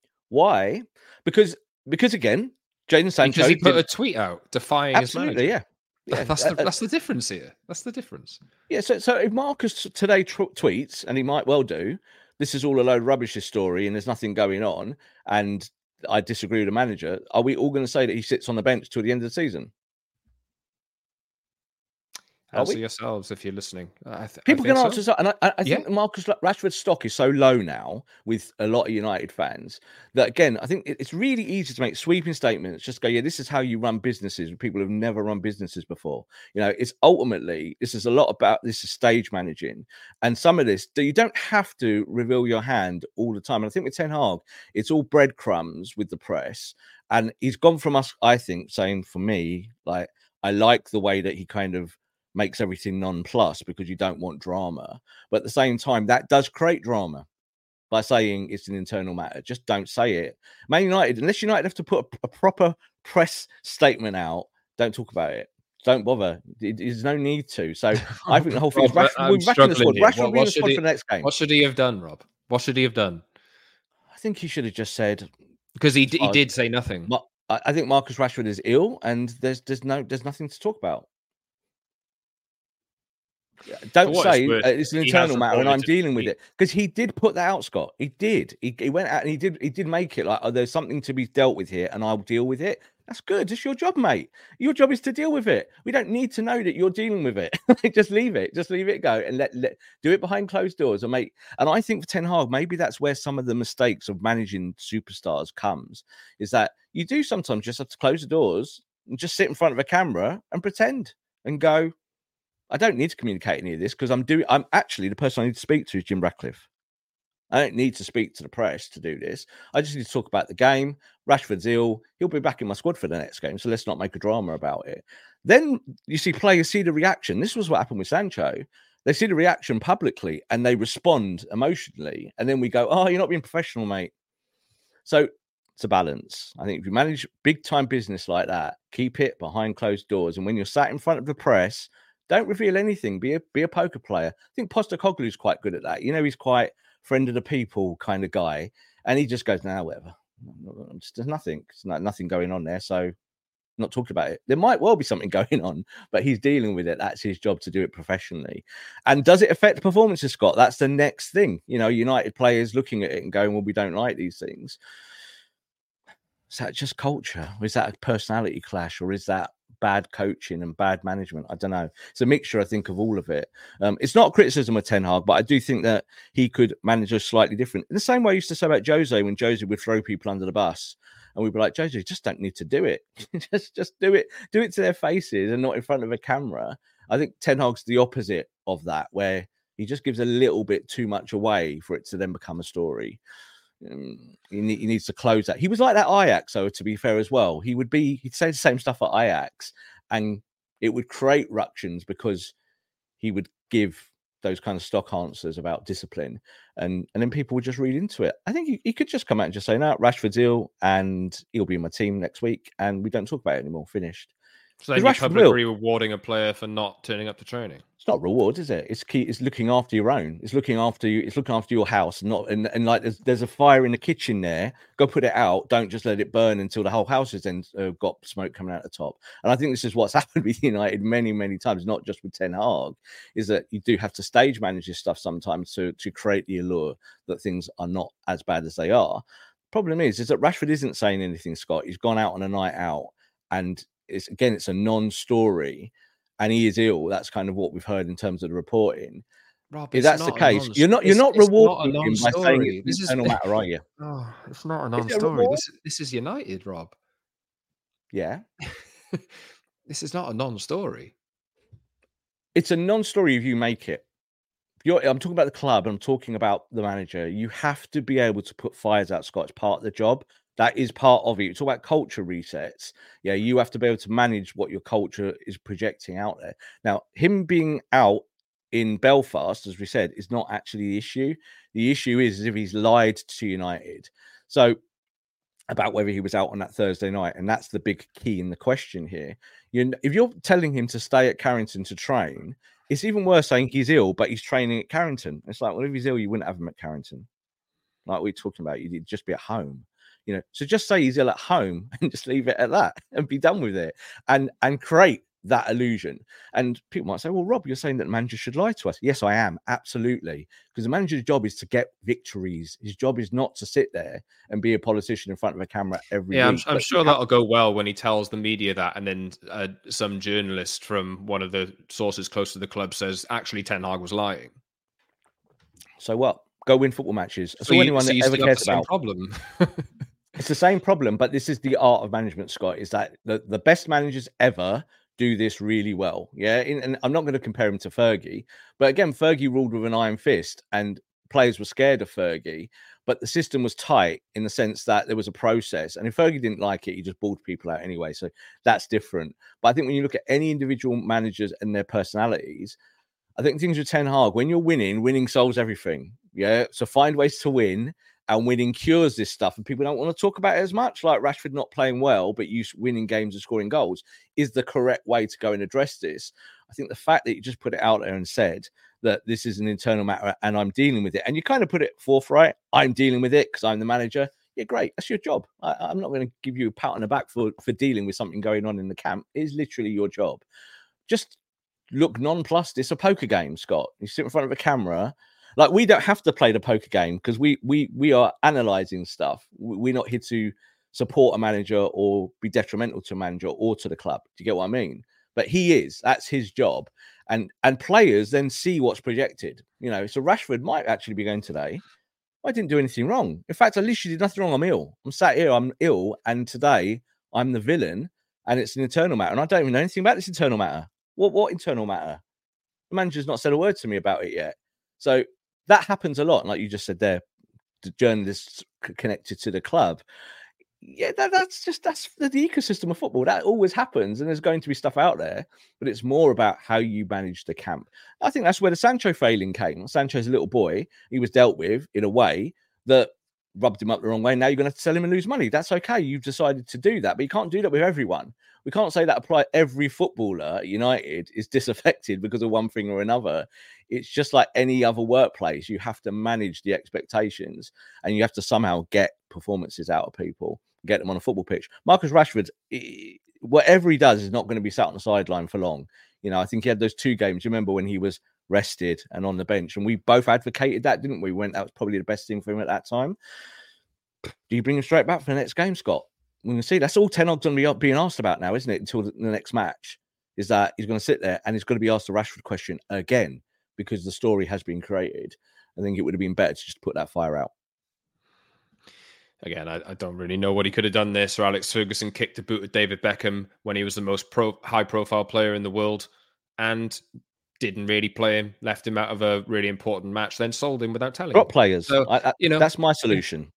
Why? Because, because again, Jadon Sancho... Because he put did... a tweet out defying Absolutely, his manager. yeah. yeah. That's the, uh, that's the difference here. That's the difference. Yeah, so, so if Marcus today tr- tweets, and he might well do, this is all a load of rubbish, this story, and there's nothing going on, and I disagree with the manager, are we all going to say that he sits on the bench till the end of the season? Answer yourselves if you're listening. I th- People I can so. answer, so, and I, I think Yeah. Marcus Rashford's stock is so low now with a lot of United fans that, again, I think it's really easy to make sweeping statements. Just go, yeah, this is how you run businesses with people who've never run businesses before. You know, it's ultimately, this is a lot about, this is stage managing. And some of this, you don't have to reveal your hand all the time. And I think with Ten Hag, it's all breadcrumbs with the press. And he's gone from us, I think, saying for me, like, I like the way that he kind of makes everything non-plus because you don't want drama. But at the same time, that does create drama by saying it's an internal matter. Just don't say it. Man United, unless United have to put a, a proper press statement out, don't talk about it. Don't bother. There's no need to. So I think the whole thing is Rob, Rashford, I'm back in the squad. struggling here. Rashford What- will be in what the should squad he- for the next game. What should he have done, Rob? What should he have done? I think he should have just said, Because he d- he Oh, did say nothing. Ma- I I think Marcus Rashford is ill, and there's there's no there's nothing to talk about. Don't what it's say worth, uh, it's an he internal has matter and reported I'm to- dealing with he- it, because he did put that out, Scott. He did. He, he went out and he did he did make it like, oh, there's something to be dealt with here, and I'll deal with it. That's good. It's your job, mate. Your job is to deal with it. We don't need to know that you're dealing with it. Just leave it. Just leave it go and let, let do it behind closed doors. And make. And I think for Ten Hag, maybe that's where some of the mistakes of managing superstars comes. Is that you do sometimes just have to close the doors and just sit in front of a camera and pretend and go, I don't need to communicate any of this because I'm doing. I'm actually the person I need to speak to is Jim Ratcliffe. I don't need to speak to the press to do this. I just need to talk about the game. Rashford's ill. He'll be back in my squad for the next game. So let's not make a drama about it. Then you see players see the reaction. This was what happened with Sancho. They see the reaction publicly and they respond emotionally. And then we go, oh, you're not being professional, mate. So it's a balance. I think if you manage big time business like that, keep it behind closed doors. And when you're sat in front of the press, don't reveal anything. Be a be a poker player. I think Postecoglou is quite good at that. You know, he's quite friend of the people kind of guy, and he just goes, "Now, nah, whatever. There's nothing. There's not, nothing going on there." So, not talking about it. There might well be something going on, but he's dealing with it. That's his job to do it professionally. And does it affect performances, Scott? That's the next thing. You know, United players looking at it and going, "Well, we don't like these things." Is that just culture? Or is that a personality clash? Or is that bad coaching and bad management? I don't know. It's a mixture, I think, of all of it. Um, it's not a criticism of Ten Hag, but I do think that he could manage us slightly different. In the same way I used to say about Jose, when Jose would throw people under the bus, and we'd be like, Jose, you just don't need to do it. just just do it. Do it to their faces and not in front of a camera. I think Ten Hag's the opposite of that, where he just gives a little bit too much away for it to then become a story. Um, he, need, he needs to close that. He was like that Ajax, though, to be fair as well. He would be, he'd say the same stuff at Ajax, and it would create ructions because he would give those kind of stock answers about discipline, and and then people would just read into it. I think he, he could just come out and just say, no, Rashford's ill and he'll be in my team next week, and we don't talk about it anymore. Finished. So then you publicly rewarding a player for not turning up to training. It's not reward, is it? It's key. It's looking after your own. It's looking after you. It's looking after your house. Not and, and like there's there's a fire in the kitchen there. Go put it out. Don't just let it burn until the whole house has then uh, got smoke coming out the top. And I think this is what's happened with United many many times. Not just with Ten Hag, is that you do have to stage manage this stuff sometimes to to create the allure that things are not as bad as they are. Problem is, is that Rashford isn't saying anything. Scott, he's gone out on a night out and. It's again, it's a non-story, and he is ill. That's kind of what we've heard in terms of the reporting. Rob, if that's the case, you're not you're not rewarding him by saying it's an internal matter, are you? Oh, it's not a non-story. This, this is United, Rob. Yeah, this is not a non-story. It's a non-story if you make it. You're, I'm talking about the club. I'm talking about the manager. You have to be able to put fires out, Scott. It's part of the job. That is part of it. You talk about culture resets. Yeah, you have to be able to manage what your culture is projecting out there. Now, him being out in Belfast, as we said, is not actually the issue. The issue is, is if he's lied to United. So, about whether he was out on that Thursday night. And that's the big key in the question here. You, if you're telling him to stay at Carrington to train, it's even worse saying he's ill, but he's training at Carrington. It's like, well, if he's ill, you wouldn't have him at Carrington. Like we're talking about, you'd just be at home. You know, so just say he's ill at home and just leave it at that and be done with it, and and create that illusion. And people might say, well, Rob, you're saying that the manager should lie to us. Yes, I am. Absolutely. Because the manager's job is to get victories. His job is not to sit there and be a politician in front of a camera every yeah, week. I'm, I'm sure have... that'll go well when he tells the media that. And then uh, some journalist from one of the sources close to the club says, actually, Ten Hag was lying. So what? Go win football matches. That's so all you, anyone so that you ever cares about. Problem. It's the same problem, but this is the art of management, Scott, is that the, the best managers ever do this really well. Yeah. In, and I'm not going to compare him to Fergie, but again, Fergie ruled with an iron fist and players were scared of Fergie, but the system was tight in the sense that there was a process. And if Fergie didn't like it, he just balled people out anyway. So that's different. But I think when you look at any individual managers and their personalities, I think things with Ten Hag, when you're winning, winning solves everything. Yeah. So find ways to win. And winning cures this stuff, and people don't want to talk about it as much. Like Rashford not playing well, but you winning games and scoring goals is the correct way to go and address this. I think the fact that you just put it out there and said that this is an internal matter and I'm dealing with it, and you kind of put it forthright, I'm dealing with it because I'm the manager. Yeah, great. That's your job. I, I'm not going to give you a pat on the back for, for dealing with something going on in the camp. It is literally your job. Just look nonplussed. It's a poker game, Scott. You sit in front of a camera. Like, we don't have to play the poker game because we we we are analysing stuff. We're not here to support a manager or be detrimental to a manager or to the club. Do you get what I mean? But he is. That's his job. And and players then see what's projected. You know, so Rashford might actually be going today, I didn't do anything wrong. In fact, I literally did nothing wrong. I'm ill. I'm sat here. I'm ill. And today I'm the villain and it's an internal matter. And I don't even know anything about this internal matter. What, what internal matter? The manager's not said a word to me about it yet. So that happens a lot. Like you just said there, the journalists connected to the club. Yeah, that, that's just, that's the, the ecosystem of football. That always happens. And there's going to be stuff out there, but it's more about how you manage the camp. I think that's where the Sancho failing came. Sancho's a little boy. He was dealt with in a way that rubbed him up the wrong way. Now you're going to have to sell him and lose money. That's okay. You've decided to do that, but you can't do that with everyone. We can't say that apply every footballer at United is disaffected because of one thing or another. It's just like any other workplace. You have to manage the expectations and you have to somehow get performances out of people, get them on a football pitch. Marcus Rashford, he, whatever he does is not going to be sat on the sideline for long. You know, I think he had those two games. You remember when he was rested and on the bench, and we both advocated that, didn't we? When that was probably the best thing for him at that time. Do you bring him straight back for the next game, Scott? We can see that's all Ten Hag's going to be being asked about now, isn't it? Until the next match, is that he's going to sit there and he's going to be asked the Rashford question again because the story has been created. I think it would have been better to just put that fire out. Again, I, I don't really know what he could have done there. Sir Alex Ferguson kicked the boot at David Beckham when he was the most pro, high-profile player in the world and didn't really play him, left him out of a really important match, then sold him without telling Drop him. players. So, I, I, you know, that's my solution.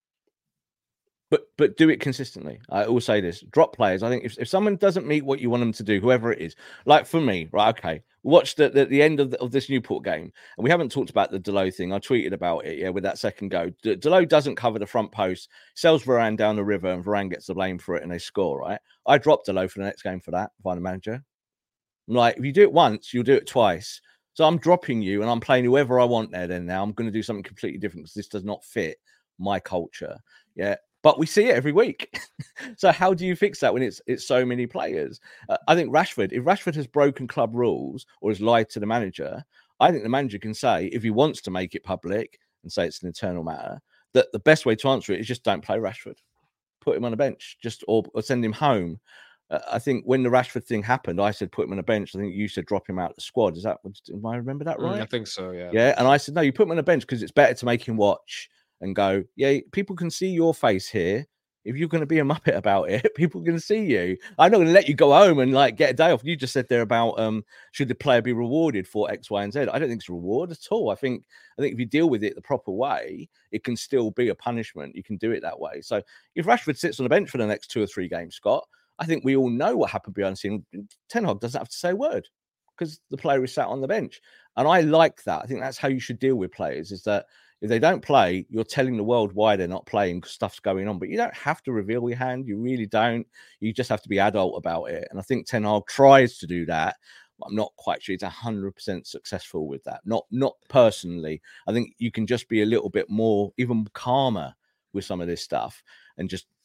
But but do it consistently. I will say this. Drop players. I think if, if someone doesn't meet what you want them to do, whoever it is, like for me, right, okay, watch the, the, the end of, the, of this Newport game. And we haven't talked about the Delot thing. I tweeted about it, yeah, with that second go. D- Delot doesn't cover the front post, sells Varane down the river, and Varane gets the blame for it, and they score, right? I dropped Delot for the next game for that, if I'm the manager. I'm like, if you do it once, you'll do it twice. So I'm dropping you, and I'm playing whoever I want there then now. I'm going to do something completely different because this does not fit my culture, yeah? But we see it every week. So how do you fix that when it's it's so many players? Uh, I think Rashford, if Rashford has broken club rules or has lied to the manager, I think the manager can say, if he wants to make it public and say it's an internal matter, that the best way to answer it is just don't play Rashford. Put him on a bench, just or, or send him home. Uh, I think when the Rashford thing happened, I said put him on a bench. I think you said drop him out of the squad. Is that? Am I remember that right? Mm, I think so. Yeah. Yeah. And I said no, you put him on a bench because it's better to make him watch and go, yeah, people can see your face here. If you're going to be a muppet about it, people can see you. I'm not going to let you go home and like get a day off. You just said there about um, should the player be rewarded for X, Y, and Z. I don't think it's a reward at all. I think I think if you deal with it the proper way, it can still be a punishment. You can do it that way. So if Rashford sits on the bench for the next two or three games, Scott, I think we all know what happened behind the scene. Ten Hag doesn't have to say a word because the player is sat on the bench. And I like that. I think that's how you should deal with players, is that if they don't play, you're telling the world why they're not playing because stuff's going on. But you don't have to reveal your hand. You really don't. You just have to be adult about it. And I think Ten Hag tries to do that. I'm not quite sure he's one hundred percent successful with that. Not, not personally. I think you can just be a little bit more, even calmer with some of this stuff and just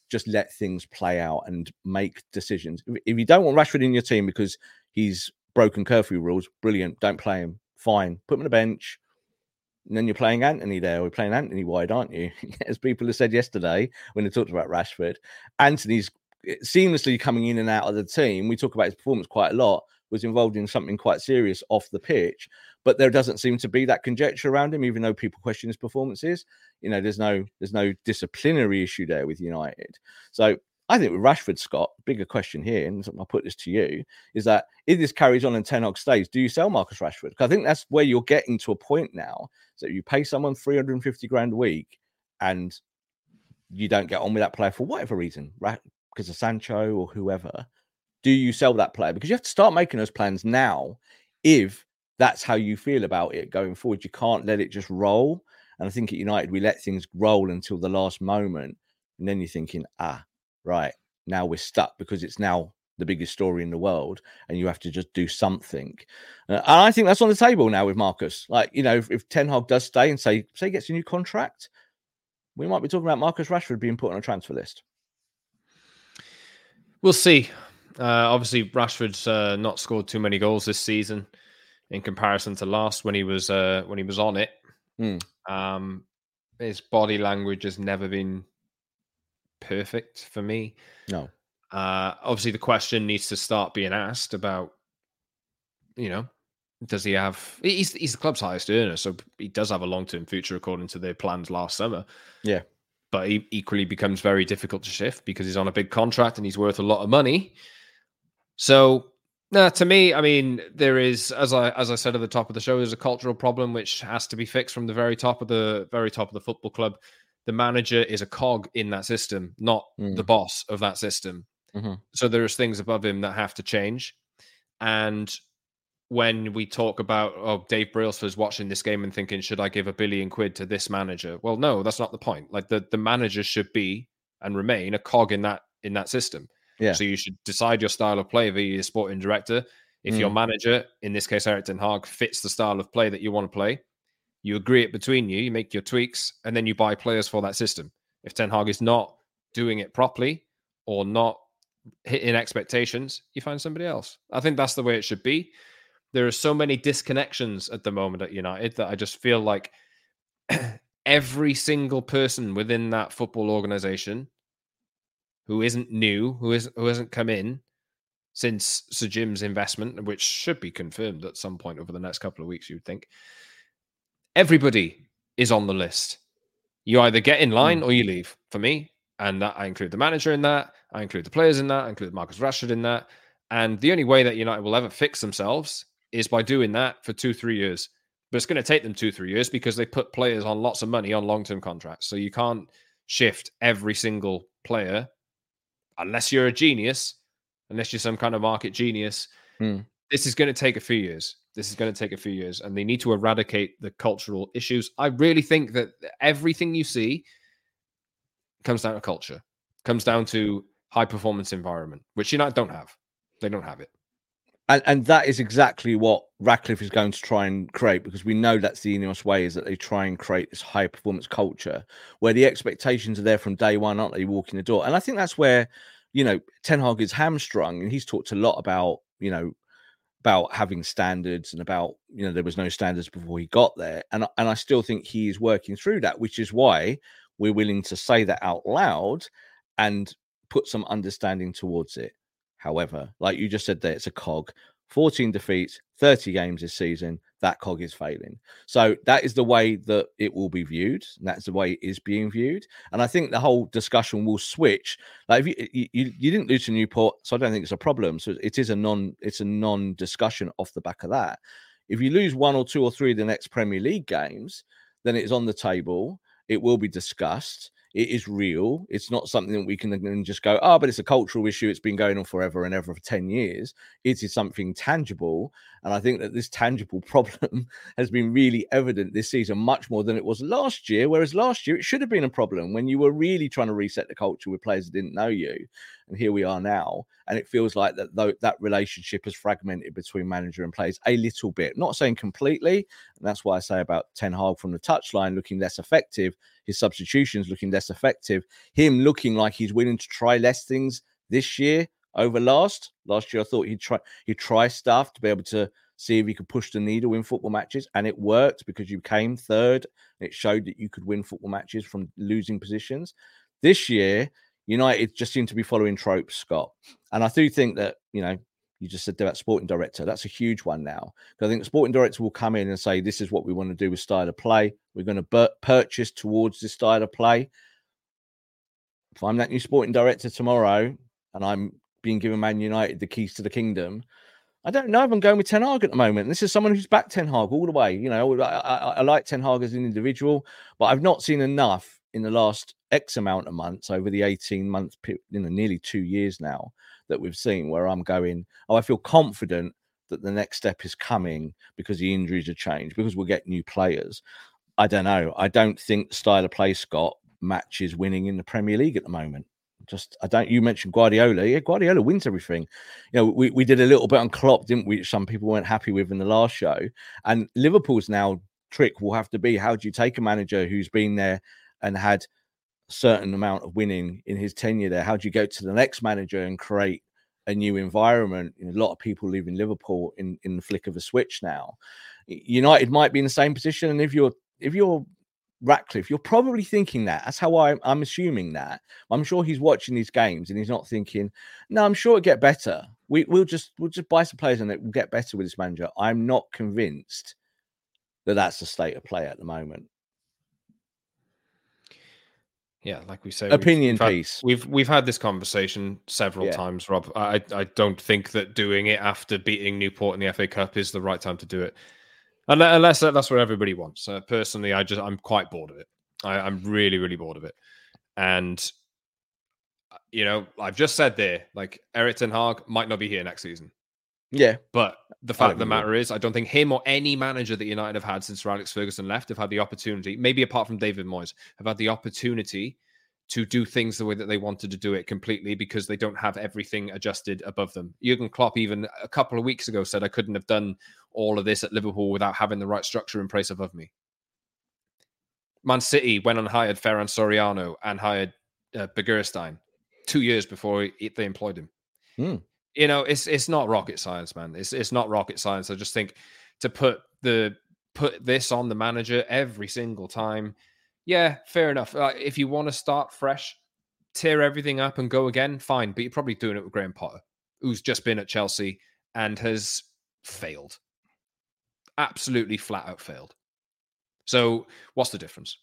just let things play out and make decisions. If, if you don't want Rashford in your team because he's broken curfew rules, brilliant. Don't play him. Fine. Put him on the bench. And then you're playing Anthony there. We're playing Anthony wide, aren't you? As people have said yesterday when they talked about Rashford, Anthony's seamlessly coming in and out of the team. We talk about his performance quite a lot. Was involved in something quite serious off the pitch, but there doesn't seem to be that conjecture around him, even though people question his performances. You know, there's no there's no disciplinary issue there with United. So I think with Rashford, Scott, bigger question here, and I'll put this to you, is that if this carries on and Ten Hag stays, do you sell Marcus Rashford? Because I think that's where you're getting to a point now. So you pay someone three hundred fifty grand a week and you don't get on with that player for whatever reason, right? Because of Sancho or whoever. Do you sell that player? Because you have to start making those plans now if that's how you feel about it going forward. You can't let it just roll. And I think at United, we let things roll until the last moment. And then you're thinking, ah, right, now we're stuck because it's now the biggest story in the world and you have to just do something. Uh, and I think that's on the table now with Marcus. Like, you know, if, if Ten Hag does stay and say, say he gets a new contract, we might be talking about Marcus Rashford being put on a transfer list. We'll see. Uh, obviously, Rashford's uh, not scored too many goals this season in comparison to last when he was uh, when he was on it. Mm. Um, his body language has never been perfect for me. No. Uh, obviously, the question needs to start being asked about, you know, does he have... He's, he's the club's highest earner, so he does have a long-term future according to their plans last summer. Yeah. But he equally becomes very difficult to shift because he's on a big contract and he's worth a lot of money. So, nah, to me, I mean, there is, as I as I said at the top of the show, there's a cultural problem which has to be fixed from the very top of the very top of the football club. The manager is a cog in that system, not mm. the boss of that system. Mm-hmm. So there's things above him that have to change. And when we talk about, oh, Dave Brailsford's watching this game and thinking, should I give a billion quid to this manager? Well, no, that's not the point. Like the, the manager should be and remain a cog in that in that system. Yeah. So you should decide your style of play via your sporting director. If mm. your manager, in this case Erik ten Hag, fits the style of play that you want to play, you agree it between you, you make your tweaks, and then you buy players for that system. If Ten Hag is not doing it properly or not hitting expectations, you find somebody else. I think that's the way it should be. There are so many disconnections at the moment at United that I just feel like every single person within that football organization who isn't new, who isn't who hasn't come in since Sir Jim's investment, which should be confirmed at some point over the next couple of weeks, you would think. Everybody is on the list. You either get in line mm. or you leave, for me. And that, I include the manager in that. I include the players in that. I include Marcus Rashford in that. And the only way that United will ever fix themselves is by doing that for two, three years. But it's going to take them two, three years because they put players on lots of money on long-term contracts. So you can't shift every single player unless you're a genius, unless you're some kind of market genius. Mm. This is going to take a few years. This is going to take a few years. And they need to eradicate the cultural issues. I really think that everything you see comes down to culture, comes down to high-performance environment, which United don't have. They don't have it. And, and that is exactly what Ratcliffe is going to try and create, because we know that's the Ineos way, is that they try and create this high performance culture where the expectations are there from day one, aren't they, walking the door? And I think that's where, you know, Ten Hag is hamstrung, and he's talked a lot about, you know, about having standards and about, you know, there was no standards before he got there. And, and I still think he is working through that, which is why we're willing to say that out loud and put some understanding towards it. However, like you just said there, it's a cog. fourteen defeats, thirty games this season. That cog is failing. So that is the way that it will be viewed. And that's the way it is being viewed. And I think the whole discussion will switch. Like if you, you, you didn't lose to Newport, so I don't think it's a problem. So it is a non, it's a non-discussion off the back of that. If you lose one or two or three of the next Premier League games, then it's on the table. It will be discussed. It is real. It's not something that we can just go, oh, but it's a cultural issue. It's been going on forever and ever for ten years. It is something tangible. And I think that this tangible problem has been really evident this season, much more than it was last year. Whereas last year, it should have been a problem when you were really trying to reset the culture with players that didn't know you. And here we are now. And it feels like that though that relationship has fragmented between manager and players a little bit. Not saying completely. And that's why I say about Ten Hag from the touchline looking less effective, his substitutions looking less effective, him looking like he's willing to try less things this year over last. Last year, I thought he'd try he'd try stuff to be able to see if he could push the needle in football matches, and it worked because you came third. It showed that you could win football matches from losing positions. This year, United just seem to be following tropes, Scott. And I do think that, you know, you just said about sporting director. That's a huge one now. I think the sporting director will come in and say, this is what we want to do with style of play. We're going to bur- purchase towards this style of play. If I'm that new sporting director tomorrow and I'm being given Man United the keys to the kingdom, I don't know if I'm going with Ten Hag at the moment. This is someone who's backed Ten Hag all the way. You know, I, I, I like Ten Hag as an individual, but I've not seen enough in the last X amount of months over the eighteen months, you know, nearly two years now that we've seen where I'm going, oh, I feel confident that the next step is coming because the injuries have changed, because we'll get new players. I don't know. I don't think the style of play, Scott, matches winning in the Premier League at the moment. Just, I don't, you mentioned Guardiola. Yeah, Guardiola wins everything. You know, we, we did a little bit on Klopp, didn't we? Some people weren't happy with in the last show. And Liverpool's now trick will have to be, how do you take a manager who's been there and had a certain amount of winning in his tenure there? How do you go to the next manager and create a new environment? You know, a lot of people leaving Liverpool in, in the flick of a switch now. United might be in the same position. And if you're, if you're, Ratcliffe, you're probably thinking that. That's how I, I'm assuming that. I'm sure he's watching these games and he's not thinking, no, I'm sure it'll get better. We, we'll just we'll just buy some players and it will get better with this manager. I'm not convinced that that's the state of play at the moment. Yeah, like we say, opinion we've, we've piece. Had, we've we've had this conversation several yeah. times, Rob. I I don't think that doing it after beating Newport in the F A Cup is the right time to do it. Unless that's what everybody wants. Uh, personally, I just I'm quite bored of it. I, I'm really, really bored of it. And you know, I've just said there, like Erik ten Hag might not be here next season. Yeah, but the fact of the matter is, I don't think him or any manager that United have had since Sir Alex Ferguson left have had the opportunity, maybe apart from David Moyes, have had the opportunity to do things the way that they wanted to do it completely because they don't have everything adjusted above them. Jurgen Klopp even a couple of weeks ago said I couldn't have done all of this at Liverpool without having the right structure in place above me. Man City went and hired Ferran Soriano and hired uh, Begiristain two years before he, they employed him. Hmm. You know, it's it's not rocket science, man. It's it's not rocket science. I just think to put the put this on the manager every single time. Yeah, fair enough. Uh, if you want to start fresh, tear everything up and go again, fine. But you're probably doing it with Graham Potter, who's just been at Chelsea and has failed. Absolutely flat out failed. So what's the difference?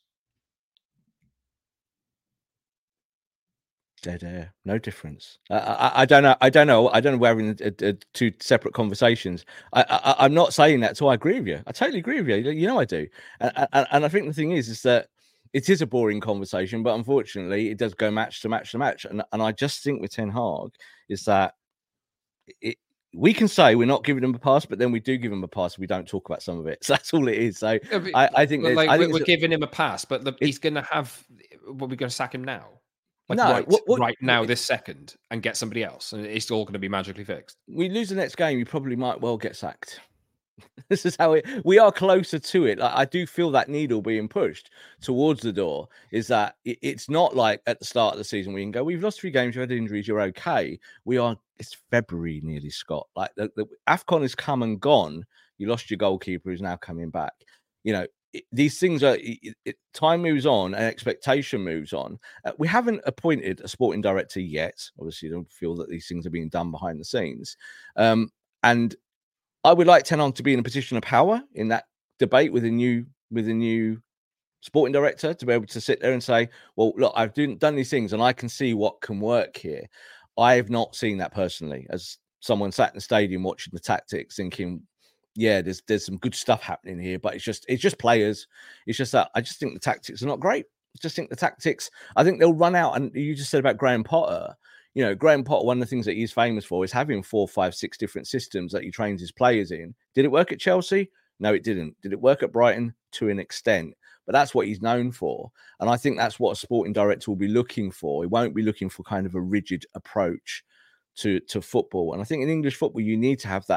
Dead air. No difference. I, I, I don't know. I don't know. I don't know. We're having a, a, two separate conversations. I, I, I'm not saying that, so I agree with you. I totally agree with you. You know I do. And, and, and I think the thing is, is that it is a boring conversation, but unfortunately, it does go match to match to match. And, and I just think with Ten Hag is that it, we can say we're not giving them a pass, but then we do give them a pass. We don't talk about some of it. So that's all it is. So yeah, but, I, I think, like, I think we're, we're giving him a pass, but the, he's going to have. What we're going to sack him now? Like no, right, what, what, right now, this second, and get somebody else, and it's all going to be magically fixed. We lose the next game, you probably might well get sacked. This is how it. We are closer to it. Like, I do feel that needle being pushed towards the door. Is that it, it's not like at the start of the season we can go, we've lost three games, you've had injuries, you're okay. We are. It's February nearly, Scott. Like the, the AFCON has come and gone. You lost your goalkeeper, who's now coming back. You know. It, these things are it, it, time moves on and expectation moves on. Uh, we haven't appointed a sporting director yet. Obviously, you don't feel that these things are being done behind the scenes. Um, and I would like Ten Hag to be in a position of power in that debate with a new with a new sporting director to be able to sit there and say, "Well, look, I've done, done these things and I can see what can work here." I have not seen that personally. As someone sat in the stadium watching the tactics, thinking, yeah, there's there's some good stuff happening here, but it's just it's just players. It's just that I just think the tactics are not great. I just think the tactics, I think they'll run out. And you just said about Graham Potter, you know, Graham Potter, one of the things that he's famous for is having four, five, six different systems that he trains his players in. Did it work at Chelsea? No, it didn't. Did it work at Brighton? To an extent. But that's what he's known for. And I think that's what a sporting director will be looking for. He won't be looking for kind of a rigid approach to, to football. And I think in English football, you need to have that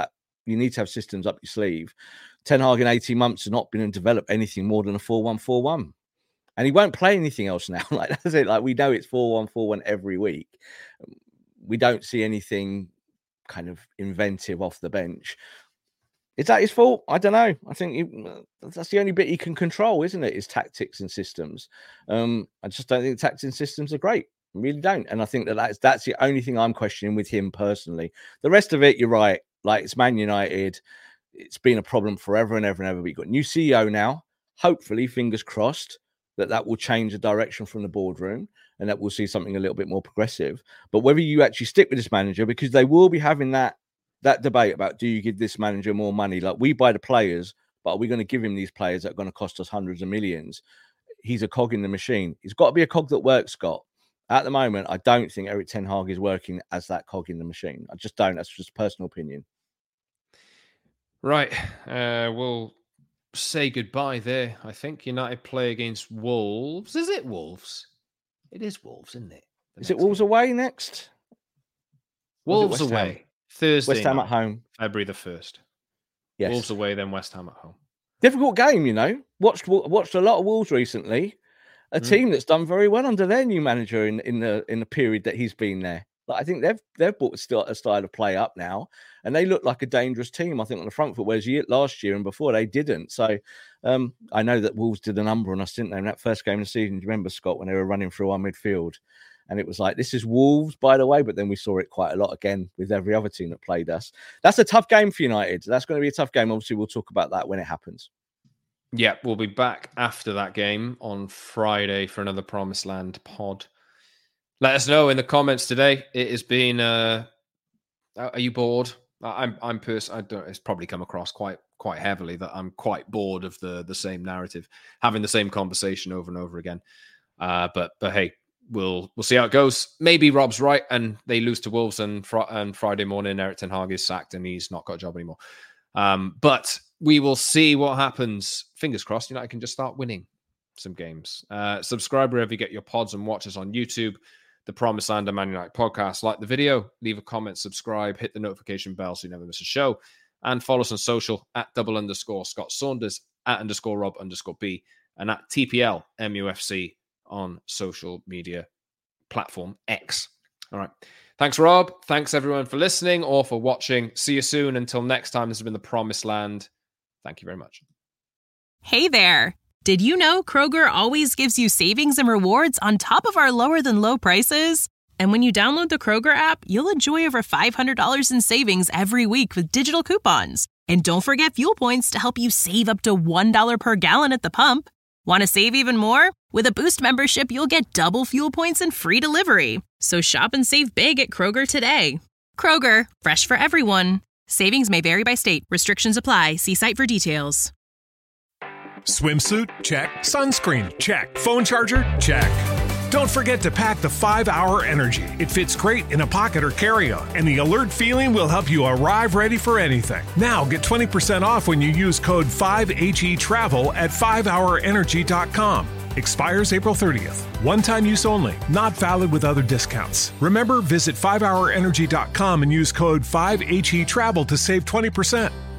you need to have systems up your sleeve. Ten Hag in eighteen months has not been and developed anything more than a four one four one. And he won't play anything else now. Like that's it. Like we know it's four one four one every week. We don't see anything kind of inventive off the bench. Is that his fault? I don't know. I think he, that's the only bit he can control, isn't it? Is tactics and systems. Um, I just don't think tactics and systems are great. I really don't. And I think that that's, that's the only thing I'm questioning with him personally. The rest of it, you're right. Like it's Man United. It's been a problem forever and ever and ever. We've got a new C E O now. Hopefully, fingers crossed, that that will change the direction from the boardroom and that we'll see something a little bit more progressive. But whether you actually stick with this manager, because they will be having that that debate about, do you give this manager more money? Like, we buy the players, but are we going to give him these players that are going to cost us hundreds of millions? He's a cog in the machine. He's got to be a cog that works, Scott. At the moment, I don't think Erik ten Hag is working as that cog in the machine. I just don't. That's just a personal opinion. Right. Uh, we'll say goodbye there. I think United play against Wolves. Is it Wolves? It is Wolves, isn't it? The Is it next Wolves game. away next? Wolves West Ham? away. Thursday West Ham night, at home. February the first. Yes. Wolves away, then West Ham at home. Difficult game, you know. Watched watched a lot of Wolves recently. A Mm. team that's done very well under their new manager in, in the in the period that he's been there. Like, I think they've they've brought a, st- a style of play up now, and they look like a dangerous team. I think on the front foot, whereas year, last year and before they didn't. So um, I know that Wolves did a number on us, didn't they? In that first game of the season, do you remember, Scott, when they were running through our midfield? And it was like, this is Wolves, by the way, but then we saw it quite a lot again with every other team that played us. That's a tough game for United. That's going to be a tough game. Obviously, we'll talk about that when it happens. Yeah, we'll be back after that game on Friday for another Promised Land pod. Let us know in the comments today. It has been. Uh, are you bored? I'm. I'm. Pers- I don't. It's probably come across quite quite heavily that I'm quite bored of the the same narrative, having the same conversation over and over again. Uh, but but hey. We'll we'll see how it goes. Maybe Rob's right, and they lose to Wolves, and fr- and Friday morning, Erik ten Hag is sacked, and he's not got a job anymore. Um, but we will see what happens. Fingers crossed, United can just start winning some games. Uh, subscribe wherever you get your pods and watch us on YouTube. The Promised Land and Man United podcast. Like the video, leave a comment, subscribe, hit the notification bell so you never miss a show, and follow us on social at double underscore Scott Saunders, at underscore Rob underscore B, and at T P L M U F C on social media platform X. All right. Thanks, Rob. Thanks, everyone, for listening or for watching. See you soon. Until next time, this has been The Promised Land. Thank you very much. Hey there. Did you know Kroger always gives you savings and rewards on top of our lower than low prices? And when you download the Kroger app, you'll enjoy over five hundred dollars in savings every week with digital coupons. And don't forget fuel points to help you save up to one dollar per gallon at the pump. Want to save even more? With a Boost membership, you'll get double fuel points and free delivery. So shop and save big at Kroger today. Kroger, fresh for everyone. Savings may vary by state. Restrictions apply. See site for details. Swimsuit? Check. Sunscreen? Check. Phone charger? Check. Don't forget to pack the five hour Energy. It fits great in a pocket or carry-on, and the alert feeling will help you arrive ready for anything. Now get twenty percent off when you use code five H E Travel at five hour energy dot com. Expires April thirtieth. One-time use only. Not valid with other discounts. Remember, visit five hour energy dot com and use code five H E Travel to save twenty percent.